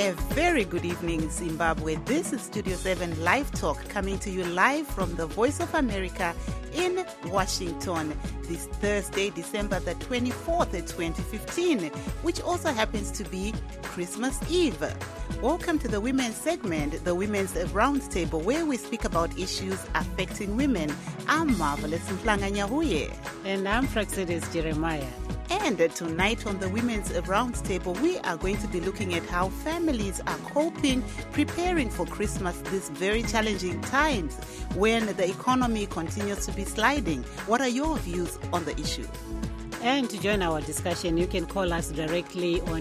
A very good evening, Zimbabwe. This is Studio 7 Live Talk, coming to you live from the Voice of America in Washington this Thursday, December the 24th, 2015, which also happens to be Christmas Eve. Welcome to the women's segment, the Women's Roundtable, where we speak about issues affecting women. I'm Marvelous Mhlanga Nyahuye. And I'm Praxidis Jeremiah. And tonight on the Women's Roundtable, we are going to be looking at how families are coping, preparing for Christmas, these very challenging times when the economy continues to be sliding. What are your views on the issue? And to join our discussion, you can call us directly on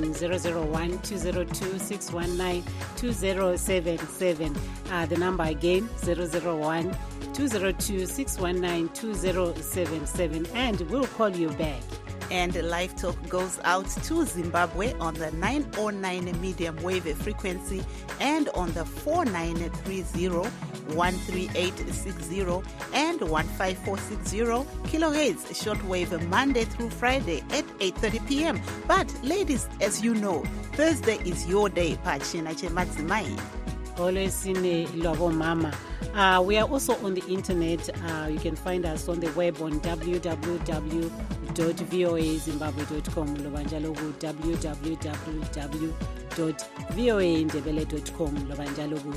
001-202-619-2077. The number again, 001-202-619-2077. And we'll call you back. And Live Talk goes out to Zimbabwe on the 909 medium wave frequency and on the 4930, 13860 and 15460 kilohertz shortwave Monday through Friday at 8:30 p.m. But ladies, as you know, Thursday is your day. Pachina Chematzimai. Always in Lobo Mama. We are also on the internet. You can find us on the web on www.voazimbabwe.com, Lobanjalogu www.voaindebele.com, Lobanjalogu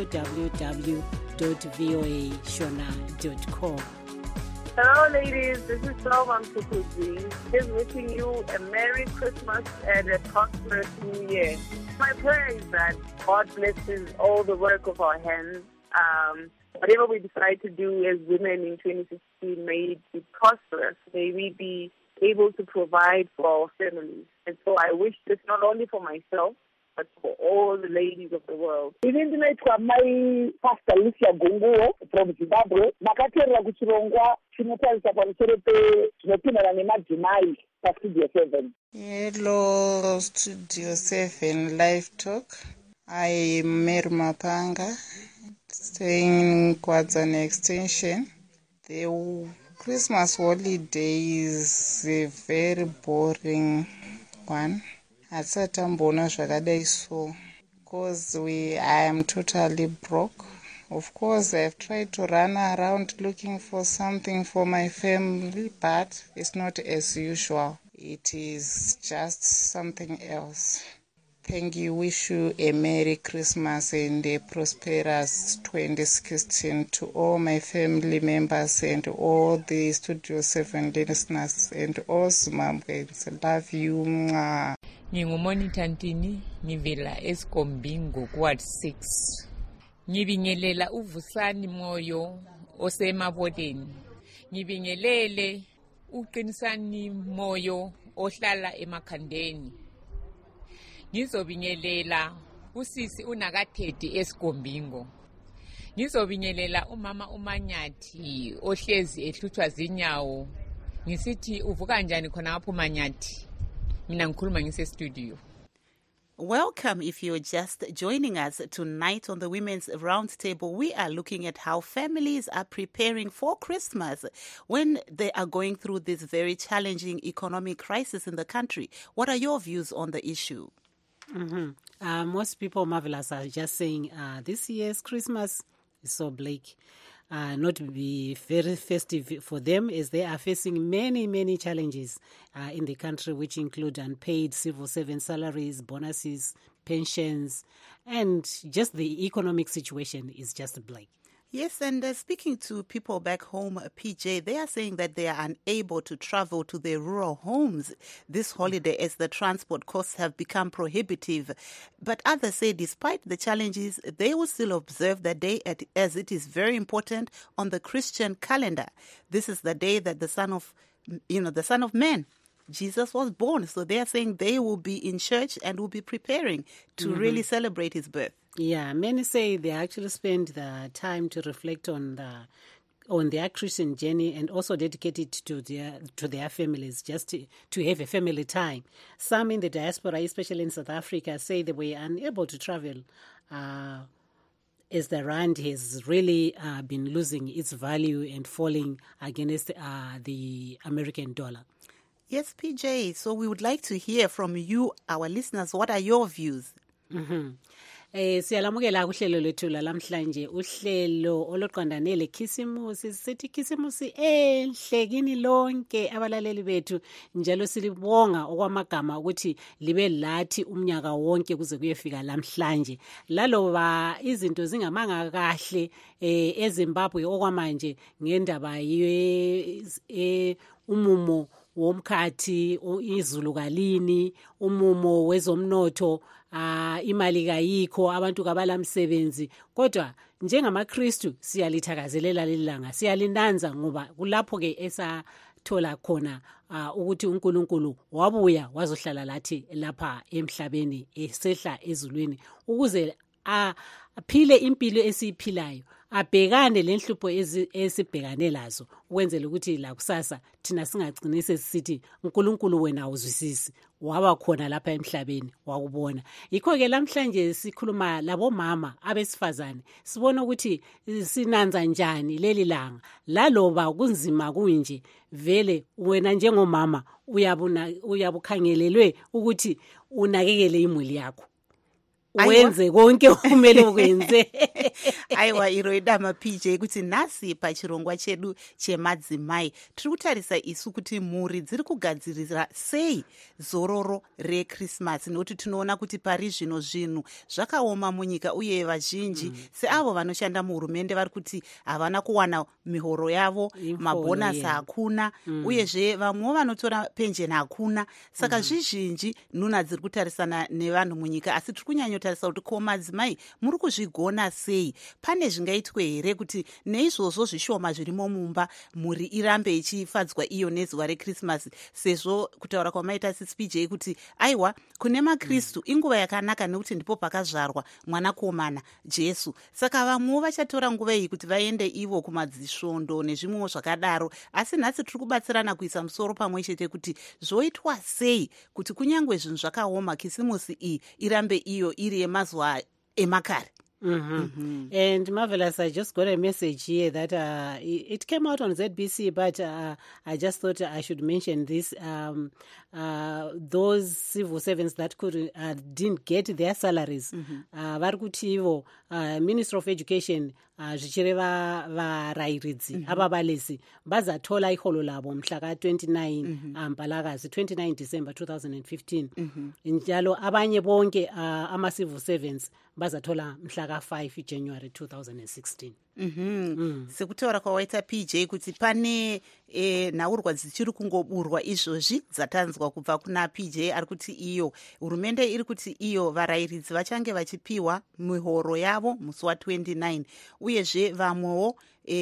www.voashona.com. Hello ladies, this is Salvan Tukuzi. Just wishing you a Merry Christmas and a prosperous New Year. My prayer is that God blesses all the work of our hands. Whatever we decide to do as women in 2016, may it be prosperous. May we be able to provide for our families. And so I wish this not only for myself, but for all the ladies of the world. Even tonight, my pastor Lucia Gongo from Zimbabwe, makaterera kuchirongwa chinotarisa pamusoro pezvinopindana nemadzimai paStudio 7. Hello, Studio 7 Live Talk. I am Mary Mapanga, staying in Kwadzane Extension. The Christmas holiday is a very boring one. Hatisatambona zvakadai so, because I am totally broke. Of course, I've tried to run around looking for something for my family, but it's not as usual. It is just something else. Thank you. Wish you a Merry Christmas and a prosperous 2016 to all my family members and all the Studio 7 listeners and all Zimbabweans. Love you. Mwah. Ngingumonita Ntini, ngivela eSkombingo Ward 6. Ngibingelela uvusani moyo osemabodeni. Ngibingelele uqinisani moyo ohlala emakhandeni. Ngizobingelela usisi unakathedi eSkombingo. Ngizobingelela umama uManyathi ohlezi ehluthwa zinyawo. Ngisithi uvuka njani khona lapho Manyathi? Mina ngikhuluma ngise-studio. Welcome if you're just joining us tonight on the Women's Roundtable. We are looking at how families are preparing for Christmas when they are going through this very challenging economic crisis in the country. What are your views on the issue? Mm-hmm. Most people, Marvelous, are just saying this year's Christmas is so bleak. Not to be very festive for them, as they are facing many, many challenges in the country, which include unpaid civil servant salaries, bonuses, pensions, and just the economic situation is just bleak. Yes, and speaking to people back home, PJ, they are saying that they are unable to travel to their rural homes this holiday as the transport costs have become prohibitive. But others say despite the challenges, they will still observe the day as it is very important on the Christian calendar. This is the day that the Son of Man, Jesus, was born. So they are saying they will be in church and will be preparing to really celebrate his birth. Yeah, many say they actually spend the time to reflect on their Christian journey and also dedicate it to their families, just to have a family time. Some in the diaspora, especially in South Africa, say they were unable to travel as the rand has really been losing its value and falling against the American dollar. Yes, PJ. So we would like to hear from you, our listeners. What are your views? Siyalamukela kuhlelo lethu lamhlanje, uhlelo oloqondane lekhisimusi. Sithi khisimusi enhle kini lonke abalaleli bethu, njalo silibonga okwamagama ukuthi libe lathi umnyaka wonke kuze kuyefika lamhlanje. Laloba izinto zingamanga kahle eZimbabwe okwamanje ngendaba umumo womkhathi, izulu kalini, umumo wezomnotho, imali kayikho, abantu kabalamsebenzi, kodwa njengamaKristu siyalithakazelela lelanga, siyalinanza ngoba kulapho ke esathola khona ukuthi uNkulunkulu wabuya wazohlala lathi lapha emhlabeni, esehla ezulwini ukuze aphile impilo esiyiphilayo, abhekane lenhlupho esibhekane lazo, ukwenzela ukuthi la kusasa thina singagcini sesithi uNkulunkulu wena uzwisisi, waba khona lapha emhlabeni wakubona. Yikho ke lamhlanje sikhuluma labomama abesifazane, sibona ukuthi sinanza njani leli langa, laloba kunzima kunje, vele wena njengomama uyabukhangelelwe ukuthi unakekele imuli yakho, wenze konke kumele ukwenze. Aiwa, iro idama PJ kuti nasi pachirongwa chedu chemadzimai tiri kutarisa isu kuti mhuri dziri kugadzirira sei zororo reKrismasi, nokuti tinoona kuti pari zvino zvinhu zvakaoma munyika uye vazhinji seavo vanoshanda muhurumende vari kuti havana kuwana mihoro yavo, mabhonasi hakuna, uyezve vamwewo vanotora penjeni hakuna. Saka zvizhinji nhuna dziri kutarisana nevanhu munyika, asi tiri kunyanyotarisa kuti ko madzimai muri kuzvigona sei? Pane zvingaitwe here kuti neizvozvo zvishoma zvirimo mumba mhuri irambe ichifadzwa iyo nezuva reKrismasi, sezvo kutaura kwamaita sisipj kuti aiwa kune maKristu inguva yakanaka nekuti ndipo pakazvarwa mwanakomana Jesu. Saka vamwewo vachatora nguva iyi kuti vaende ivo kumadzisvondo nezvimwewo zvakadaro, asi nhasi tiri kubatsirana kuisa musoro pamwe chete kuti zvoitwa sei kuti kunyange zvinhu zvakaoma khisimusi iyi irambe iyo iri yemazuva emakare. And Marvelous, I just got a message here that it came out on ZBC, but I just thought I should mention this. Those civil servants that didn't get their salaries, varikutivo Minister of Education zvichireva varairidzi ababalisi bazathola iholo labo mhla ka-29 Mpalakazi 29 December 2015. Njalo abanye bonke ama-civil servants bazathola mhla ka-5 January 2016. Sekutaura kwawaita PJ kuti pane nhaurwa dzichiri kungoburwa izvozvi dzatanzwa kubva kuna PJ ari kuti iyo hurumende iri kuti iyo varairidzi vachange vachipiwa mihoro yavo musi wa29, uyezve vamwewo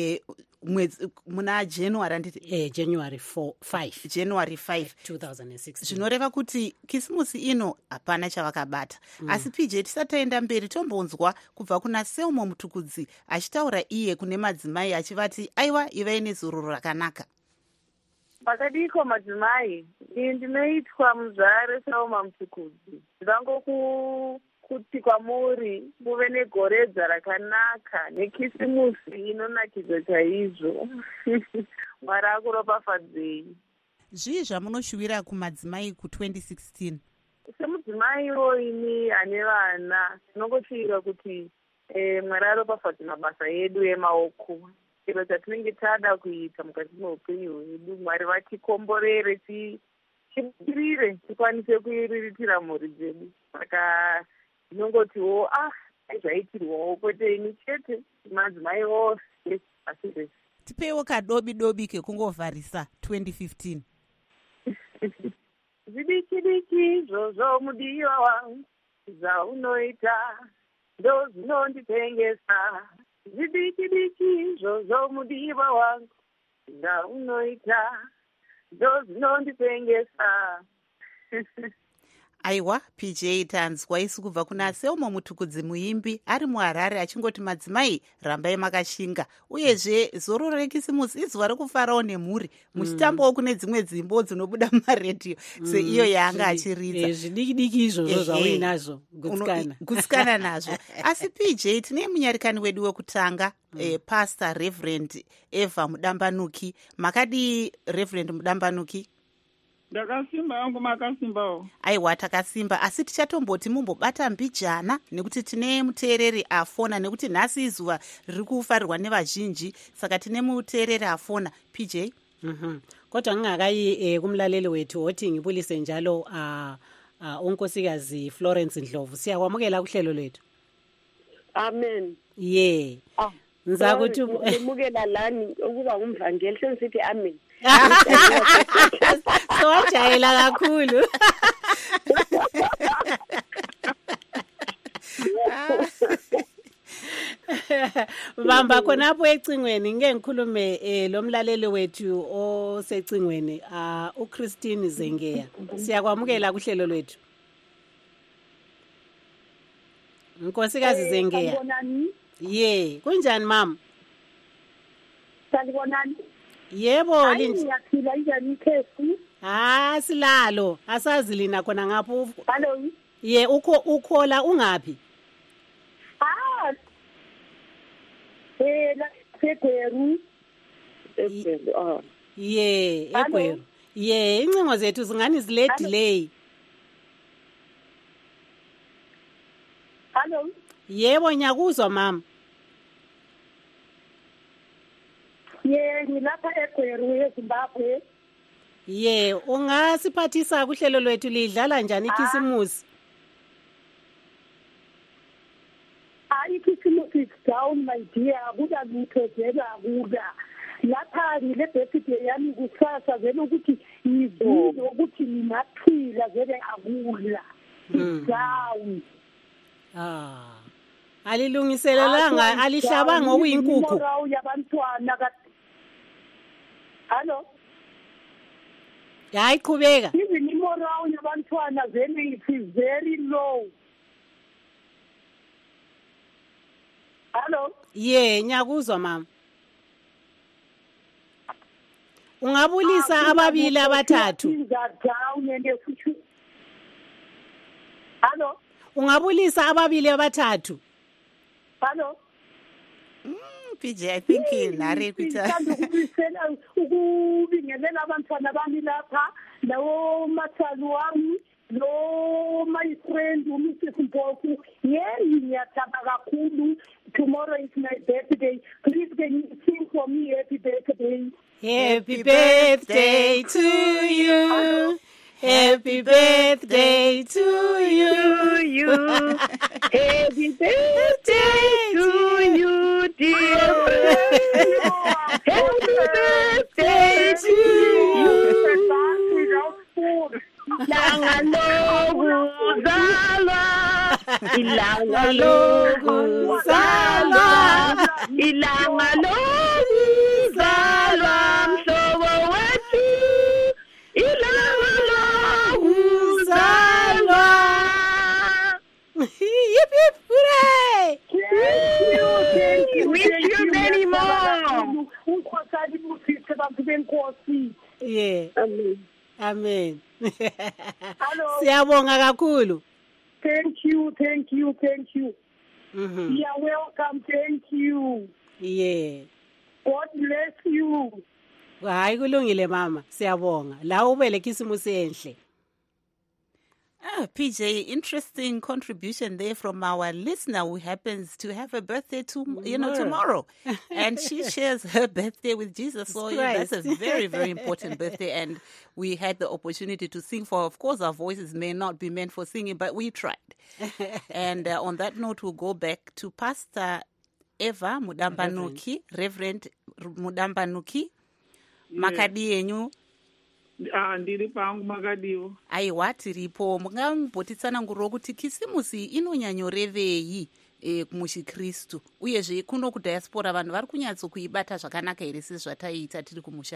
muna January anditi January 5 2016. Zvinoreva kuti khisimusi ino hapana chavakabata. Asi PJ tisataenda mberi tombonzwa kubva kuna Selmo Mutukudzi achitaura iye kune madzimai achivati aiwa ivai nezororo rakanaka. Pakadiko madzimai, ndinoitwa muzvare Selmo Mutukudzi. Kuti kwamuri muve negoredza rakanaka nekhisimusi inonakidza chaizvo. Mwari akuropafadzei. Zvii zvamunoshuvira kumadzimai ku2016? Semudzimaiwo ini ane vana tinongoshuvira kuti Mwari aropafadze mabasa edu emaoko. Chiro chatinenge tada kuita mukati meupenyu hwedu, Mwari vatikomborere tibudirire tikwanise kuiriritira mhuri dzedu. Saka ndinongotiwo zvaitirwawo kwete ini chete, madzimai ose asi zvese. Tipewo kadobi kekungovharisa 2015. Zvidiki zvozvo mudiwa wangu zvaunoita ndo zvinonditengesa. Zvidiki zvozvo mudiwa wangu zvaunoita ndo zvinonditengesa. Aiwa, PJ tanzwa isu kubva kuna Selmo Mutukudzi muimbi ari muHarare achingoti madzimai rambai makashinga, uyezve zororo rekhisimusi izuva rekufarawo nemhuri, muchitambawo kune dzimwe dzimbo dzinobuda mumaredhiyo seiyo yaanga achiridza. Zvidiki izvozvo zvauinazvo gutsikana nazvo. Asi PJ tine munyarikani wedu wekutanga, Pastor Reverend Eva Mudambanuki. Makadi Reverend Mudambanuki? Ndakasimba yangu makasimbawo. Aiwa takasimba asi tichatomboti mumbobata mbijana nekuti tine muteereri afona nekuti nhasi izuva riri kufarirwa nevazhinji saka tine muteereri afona PJ. Kodwa ngingakayi kumlaleli wethu othi ngibulise njalo unkosikazi Florence Ndlovu siyakwamukela kuhlelo lwethu. Amen. Yeah. Ngizakuthi ngimukela lani ukuba ngumvangeli senisithi amen. Sowajayela kakhulu. Bamba khonapho ecingweni ngeke ngikhulume lo mlaleli wethu osecingweni uChristine Zengeya. Siyakwamukela kuhlelo lwethu. Nkosikazi Zengeya. Ye, kunjani mama? Sanibonani. Yebo, ngiyaphila njani ikhefu? Silalo, asazi lina khona ngapho. Hello. Ye, ukhola ungapi? La eGweru. Ye, eGweru. Ye, incingo zethu zingani zile delay. Hello. Yebo, nyakuzwa mama. Ye, ngilapha eGweru eZimbabwe. Ye, ungasiphathisa kuhlelo lwethu lidlala njani ikhisimusi? Ikhisimusi is down my dear, kuda lutho vela kuda. Lapha ngile birthday yami kusasa vele ukuthi ngizwe ukuthi ngingaphila vele akula. Down. Alilungiselelanga alihlabanga okuyinkukhu. Hello. Hayi qhubeka. Even imoral yabantwana vele it is very low. Hello. Ye, nyakuzwa mama. Ungabulisa ababili abathathu. Hello. Ungabulisa ababili abathathu. Hello. PJ, I think inare kuta. Ukubingelela abantwana bami lapha, lawo mathalu wami, lo my friend uMrs. Mpofu. Ngiyathaba kakhulu. Tomorrow is my birthday. Please can you sing for me happy birthday? Happy birthday to you. Happy birthday to you. Happy birthday to you, dear. Happy birthday to you. Ilanga lokuzalwa, ilanga lokuzalwa, ilanga lokuzalwa, mhlobo wethu, ilanga lokuzalwa. Yip yip hooray! Thank you. Wish you many more. Yeah. Amen. Amen. Hello. Siyabonga kakhulu. Thank you. Mhm. You are welcome. Thank you. Yeah. God bless you. Hayi kulungile mama, siyabonga. La ubele khisimusi enhle. PJ, interesting contribution there from our listener who happens to have a birthday tomorrow. And she shares her birthday with Jesus. So that's a very, very important birthday. And we had the opportunity to sing for her. Of course, our voices may not be meant for singing, but we tried. And on that note, we'll go back to Pastor Eva Mudambanuki, Reverend Mudambanuki. Makadi enyu. Ndiri pangu makadiwo. Aiwa tiripo mungambotitsanangurira kuti khisimusi inonyanyorevei kumuchikristu uyezve kuno kudiaspora vanhu vari kunyatsokuibata zvakanaka here sezvataiita tiri kumusha.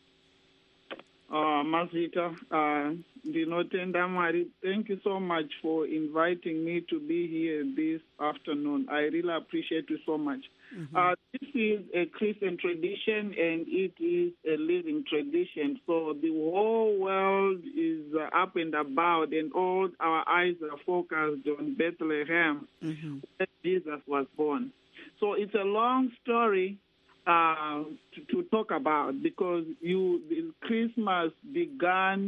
Mazita, ndinotenda Mwari. Thank you so much for inviting me to be here this afternoon. I really appreciate you so much. Mm-hmm. This is a Christian tradition and it is a living tradition. So the whole world is up and about and all our eyes are focused on Bethlehem, where Jesus was born. So it's a long story to talk about because Christmas began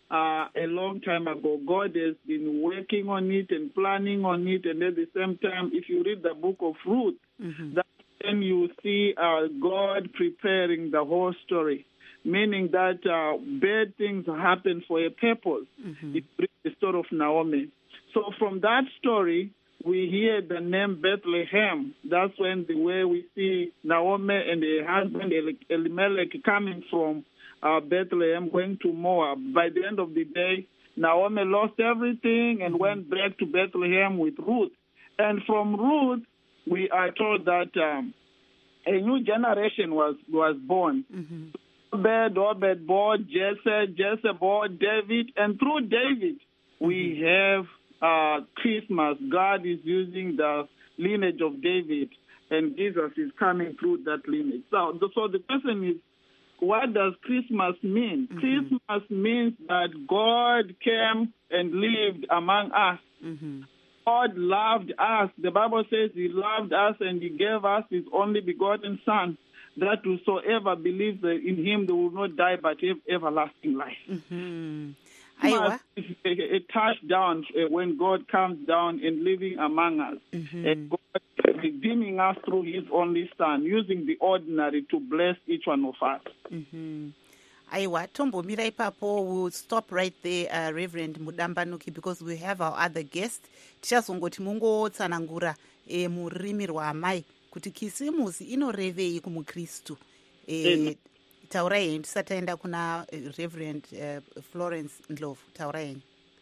a long time ago. God has been working on it and planning on it, and at the same time, if you read the book of Ruth, that's when you see God preparing the whole story, meaning that bad things happen for a purpose. It's the story of Naomi. So from that story, we hear the name Bethlehem. That's when the way we see Naomi and her husband Elimelech coming from Bethlehem, going to Moab. By the end of the day, Naomi lost everything and went back to Bethlehem with Ruth. And from Ruth, we are told that a new generation was born. Obed bore Jesse bore David, and through David, we have Christmas. God is using the lineage of David, and Jesus is coming through that lineage. So the question is, what does Christmas mean? Christmas means that God came and lived among us. God loved us. The Bible says he loved us and he gave us his only begotten Son, that whosoever believes in him, they will not die but have everlasting life. It's a touchdown when God comes down and living among us. And God redeeming us through his only Son, using the ordinary to bless each one of us. Aiwa, Tombo Mirai Papo, we'll stop right there, Reverend Mudambanuki, because we have our other guest. Tichazongoti mungo tsanangura murimi rwamai kuti kisimusi inorevei kumukristu. Taurai tisataenda kuna Reverend Florence Ndlovu. Taurai.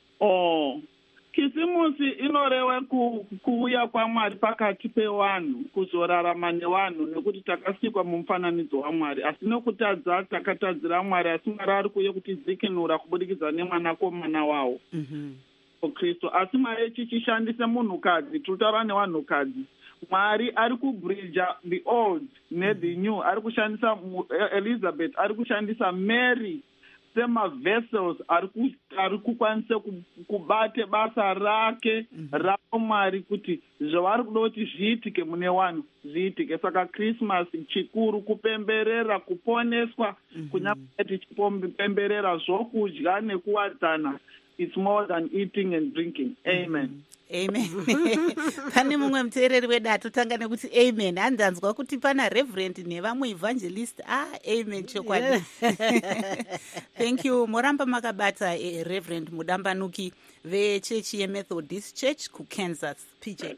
Kisimusi inorewe kuuya kwaMwari pakati pevanhu, kuzorarama nevanhu, nekuti takasikwa mumufananidzo waMwari. Asi nokutadza takatadzira Mwari, asi Mwari ari kuuya kutidzikinura kubudikidza nemwanakomana wawo Kristu. Asi Mwari echishandisa munhukadzi, tutaura nevanhukadzi. Mwari ari kubridja the old the new. Ari kushandisa Elizabeth, ari kushandisa Mary semavessels ari kukwanisa kubate basa rake raMwari kuti zvavari kuda kuti zviitike mune vanhu zviitike. Saka Christmas chikuru kupemberera kuponeswa, kunyanya tichipemberera zvokudya nekuwadzana. It's more than eating and drinking. Amen. Amen. Pane mumwe muteereri wedu atotanga nekuti amen. Handanzwa kuti pana reverend nevamwe evangelist. Amen chokwadi. Thank you. Moramba makabata Reverend Mudambanuki vechechi yeMethodist Church kuKansas. PJ.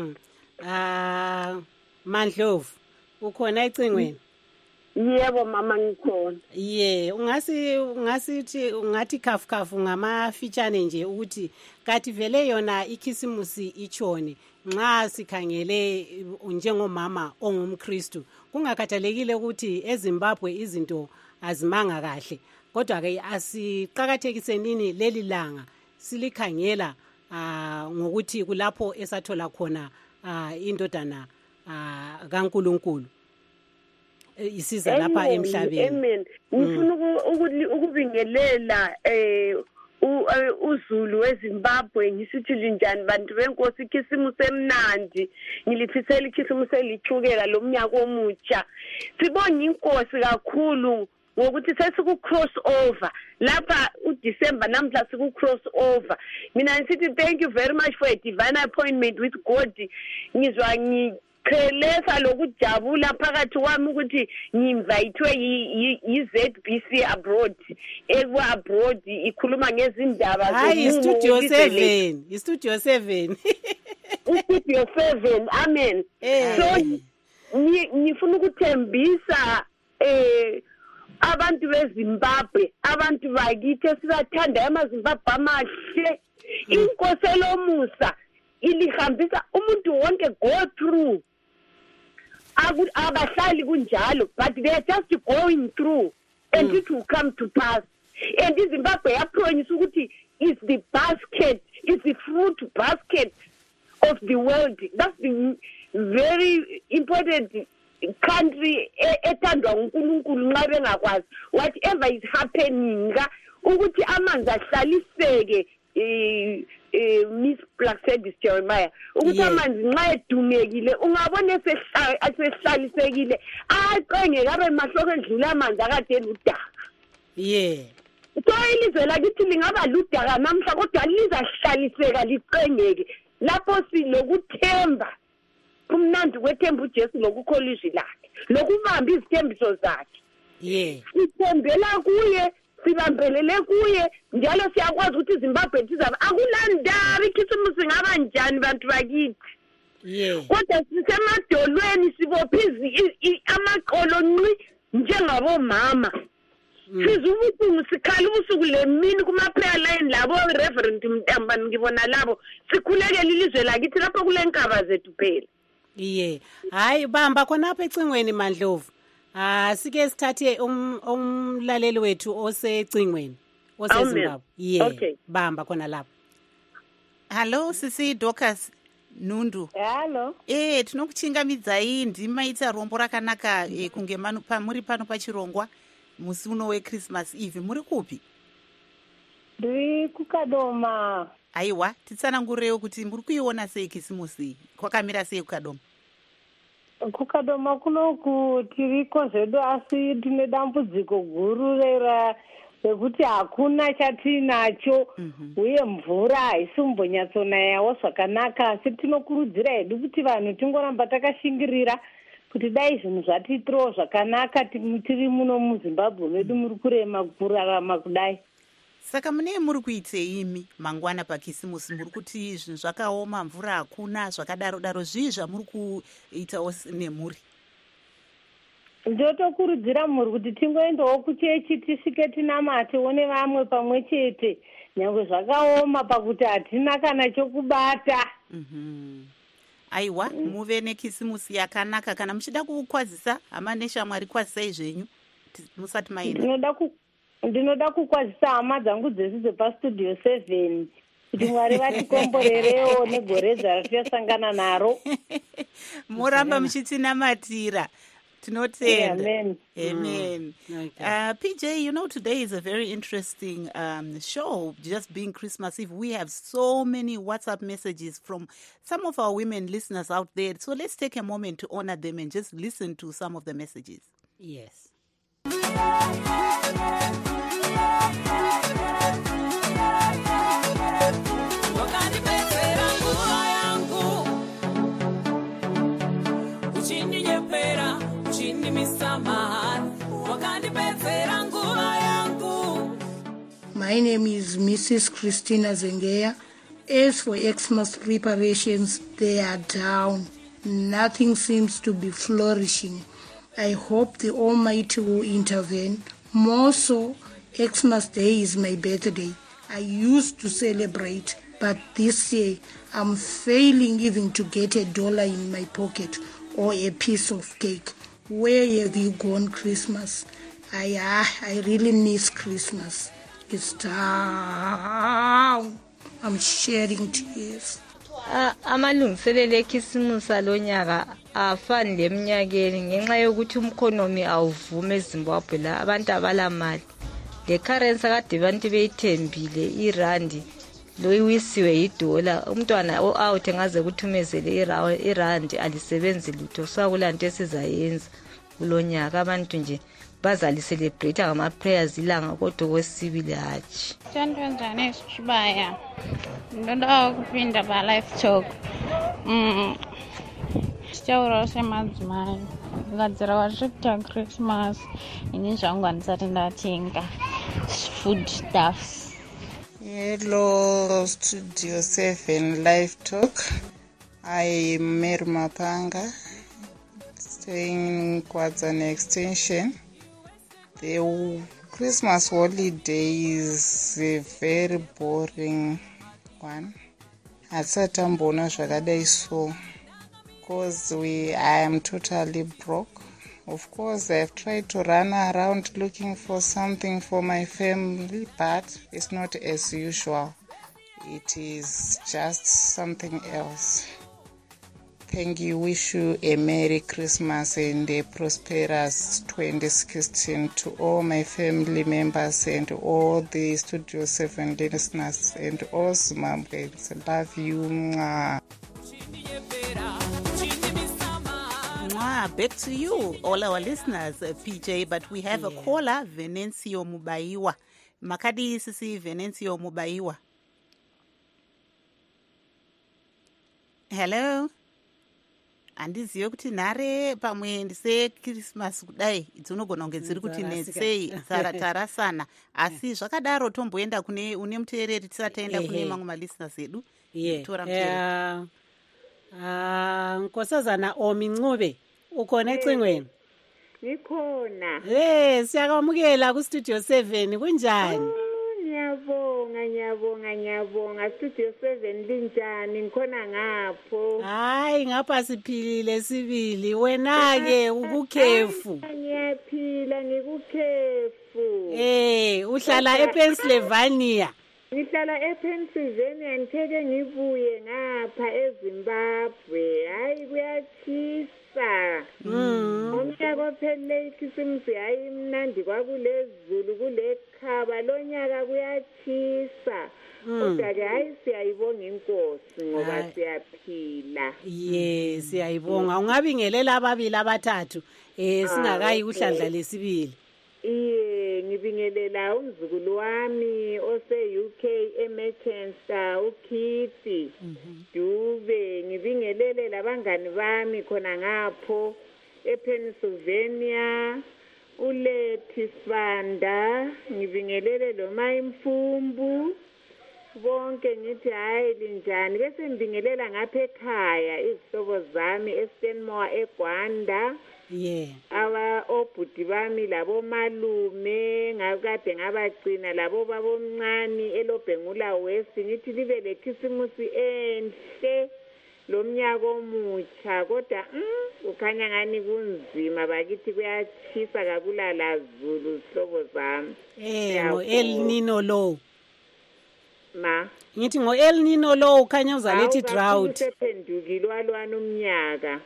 Mandlovu ukhona ecingweni? Yebo mama ngikhona. Ungati kafu ngamafitshane nje ukuthi kathi vele yona ikhisimusi ichone nxa sikhangele njengomama ongumKristu. Kungakhathalekile ukuthi eZimbabwe izinto azimanga kahle, kodwa ke asiqhakathekise nini leli langa silikhangela ngokuthi kulapho esathola khona indodana kaNkulunkulu isiza lapha emhlabeni. Amen. Ngifuna ukubingelela uZulu weZimbabwe ngisithi linjani bantu benkosi, ikhisimusi emnandi, ngilifisela ikhisimusi elichukela lomnyaka omutsha. Sibonga inkosi kakhulu ngokuthi sesiku cross over lapha uDecember, namhla siku cross over. Mina ngisithi thank you very much for a divine appointment with God. Ngizwa khelesa lokujabula phakathi kwami ukuthi ngi-invitwe yi-ZBC abroad. Abroad ikhuluma ngezindaba hayi Studio 7. Studio 7. Studio 7. Amen. So ngifuna ukuthembisa abantu beZimbabwe, abantu bakithi sibathanda amaZimbabwe amahle. Inkosi lomusa ilihambisa umuntu wonke go through. Abahlali kunjalo, but they are just going through and it will come to pass. And Zimbabwe yapromise ukuthi is the basket, is the fruit basket of the world. That's the very important country ethandwa uNkulunkulu nxa bengakwazi whatever is happening ukuthi amanzi ahlaliseke. Miss Blacksedis Jeremiah ukuthi amanzi nxa edumekile ungabona esehlalisekile aqenge kabe mahloko edlula amanzi akade eludaka. so ilizwe lakithi lingaba ludaka namhla kodwa lizahlaliseka liqengeke lapho silokuthemba kumnandi kwethemba uJesu lokukholizwi lakhe lokubamba izithembiso zakhe sithembela kuye sibambelele kuye njalo siyakwazi ukuthi iZimbabwe izaba akulandaba ikhisimusi ngaba njani bantu bakithi kodwa sisemadolweni sibophizi amaqolo nqi njengabomama sizwe ubuhlungu sikhala ubusuku lemini kuma-prayer line labo Reverend Mtambani ngibona labo sikhulekele ilizwe lakithi lapho kulenkaba zethu phela hayi bamba khonapha ecingweni Mandlovu sike sithathe umlaleli wethu osecingweni oseZimbabwe bamba khona lapho. Hello sisi Dorcas Nundu. Hello. Tinokuchingamidzai ndima ita rombo rakanaka kunge muri pano pachirongwa musi uno weChristmas Eve. Muri kupi? Ndiri kuKadoma. Aiwa, titsanangurewo kuti muri kuiona sei Khisimusi? Kwakamira sei kuKadoma? kuKadoma kunoku tiriko zvedu asi tine dambudziko guru rekuti hakuna chatinacho uye mvura haisimbonyatsonayawo zvakanaka asi tinokurudzira hedu kuti vanhu tingoramba takashingirira kuti dai zvinhu zvatiitirawo zvakanaka tiri muno muZimbabwe medu muri kurema kurarama kudai. Saka mune muri kuitei imi mangwana paKhisimusi? Muri kuti zvinhu zvakaoma, mvura hakuna, zvakadaro daro zvii zvamuri kuitawo nemhuri? Ndotokurudzira mhuri kuti tingoendawo kuchechi tisvike tinamatewo nevamwe pamwe chete nyange zvakaoma pakuti hatina kana chokubata. Aiwa, muve neKhisimusi yakanaka. Kana muchida kukwazisa hama neshamwari kwazisai zvenyu musati maenda. Ndinoda kukwazisa hama dzangu dzese dzepastudio 7 kuti Mwari vatikomborerewo negore ratichasangana naro. Muramba muchitinamatira. Amen. Amen. PJ, you know, today is a very interesting show, just being Christmas Eve. We have so many WhatsApp messages from some of our women listeners out there. So let's take a moment to honor them and just listen to some of the messages. Yes. My name is Mrs. Christina Zengeya. As for Xmas preparations, they are down. Nothing seems to be flourishing. I hope the Almighty will intervene. More so, Xmas Day is my birthday. I used to celebrate, but this year I'm failing even to get $1 in my pocket or a piece of cake. Where have you gone, Christmas? I really miss Christmas. It's down. I'm shedding tears. Amalungiselelo eKhisimusi alonyaka afani leminyakeni ngenxa yokuthi umkhonomi awuvumi eZimbabwe la abantu abalamali. Le currency kade abantu beyithembile irandi lo iwisiwe idola umntwana o-out engaze kuthumezele irandi alisebenzi lutho sakulanto esizayenza kulonyaka abantu nje bazali-celebrate ngama-prayers ilanga kodwa kwesibili hatshi. Thandwa esishibaya ndoda kupinda pa-live talk sitaura semadzimai ngadzira wasvikuta Christmas ini zvangu handisati ndatenga food stuffs. Hello Studio 7 Live Talk. I'm Mary Mapanga, staying in Kwadzane Extension. The Christmas holiday is a very boring one. Hatsatambona zvakadai so, because I am totally broke. Of course, I've tried to run around looking for something for my family, but it's not as usual. It is just something else. Thank you. Wish you a Merry Christmas and a prosperous 2016 to all my family members and all the Studio 7 listeners and all Zimbabweans. Love you. Mwah. Back to you, all our listeners, PJ. But we have a caller, Venancio Mubaiwa. Makadi sisi Venancio Mubaiwa. Hello. Andiziyo kuti nhare pamwe ndise Christmas kudai dzinogona kunge dziri kuti nesei tarasana asi zvakadaro tomboenda kune une muteereri tisataenda kune mamwe malisteners edu. Nkosazana Omincube ukhona ecingweni? Ngikhona. Siyakwamukela ku Studio 7 kunjani? Ngiyabonga Studio 7 linjani ngikhona ngapho? Hayi ngapha siphilile sibili wena ke ukukhefu. Ngiyaphila ngikukhefu. Uhlala ePennsylvania. Ngihlala ePennsylvania ngitheke ngibuye ngapha eZimbabwe. Hayi kuyachisa. Umnyaka ophelele ikhisimusi hayi mnandi kwakulezulu kulekhaba lonyaka kuyachisa. Kodwa-ke hayi siyayibonga inkosi ngoba siyaphila. Siyayibonga. Ungabingelela ababili abathathu singakayi kuhlandla lesibili. Ngibingelela umzukulu wami ose-UK eManchester uKithi Dube. Ngibingelele labangani bami khona ngapho ePennsylvania uLethi Sibanda. Ngibingelele loMayi Mfumbu bonke ngithi hayi linjani. Bese ngibingelela ngapha ekhaya izihlobo zami eStenmore eGwanda. Obhuti bami labo malume ngakade ngabagcina labo babomncane eLobhengula West. Ngithi libe lekhisimusi enhle lomnyaka omutsha kodwa ukhanya ngani kunzima bakithi kuyachisa kakulala zulu sihlobo zami. El Nino lo. Ma ngithi ngo El Nino lo ukhanya uzalethi drought. Usephendukile walwana umnyaka.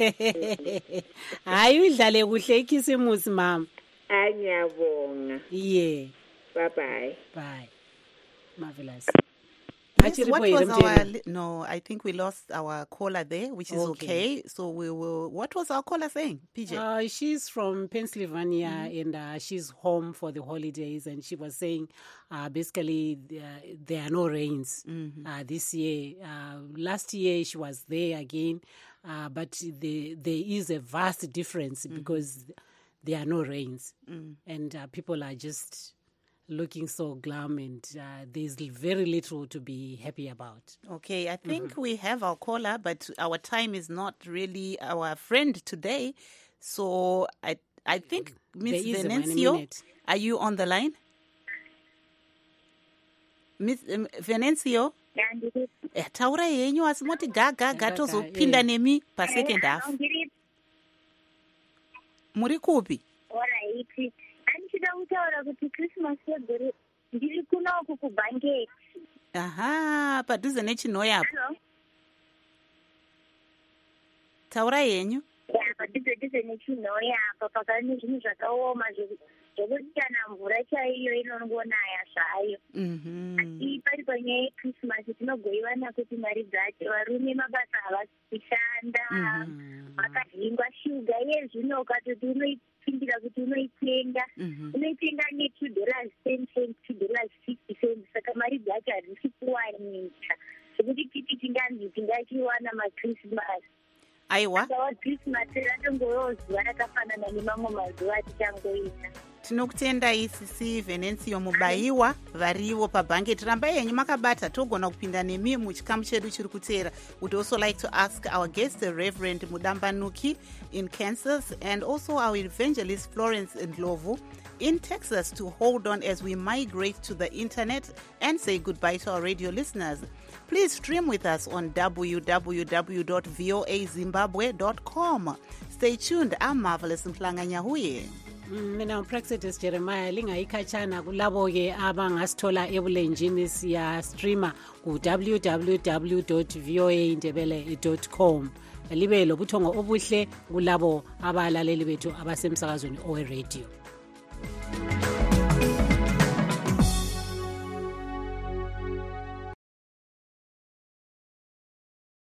Hayi udlale kuhle ikhisimusi mama. Ngiyabonga. Bye. Marvelous. Yes, what was our no, I think we lost our caller there, which is okay. So we will. What was our caller saying, PJ? She's from Pennsylvania and she's home for the holidays, and she was saying basically there are no rains this year. Last year she was there again, but there is a vast difference because there are no rains, and people are just looking so glum, and there's very little to be happy about. Okay, I think we have our caller, but our time is not really our friend today. So I think Miss Venancio, are you on the line? Miss Venancio? Taura yenyu asimoti gaga tozopinda nemi pa second half. Muri kupi? Alright. Ndida kutaura kuti Christmas yegore ndiri kuno kukubhangeti. Padhuze nechinoyapo. Taura yenyu? Padhuze nechinoyapo pakane zvinhu zvakaoma zvekuti kana mvura chaiyo inongonaya zvayo. Asi pari panyaya yeChristmas tinogoivana kuti mari dzacho varume mabasa havasi kushanda. Vakadhingwa shuga yezvino ukatoti unoipindira kuti unoitenga $2.10 $2.50. Saka mari dzacho hadzisi kuwanika zvekuti titi tinganzi tingachiwana maChristmas. Aiwa Christmas ratongovewo zuva rakafanana nemamwe mazuva atichangoita. Tinokutenda isisi Venancio Mubaiwa varivo pabhangeti. Rambai yenyu makabata togona kupinda nemi muchikamu chedu chiri kuteera. Would also like to ask our guest, the Reverend Mudambanuki in Kansas, and also our evangelist Florence Ndlovu in Texas, to hold on as we migrate to the internet and say goodbye to our radio listeners. Please stream with us on www.voazimbabwe.com. Stay tuned. I'm Marvelous Mhlanganyahuye. Mina uPraxedis Jeremiah lingayikhatshana kulabo ke abangasithola ebulenjini siya streamer ku www.voaindebele.com. Libe lobuthongo obuhle kulabo abalaleli bethu abasemsakazweni owe radio.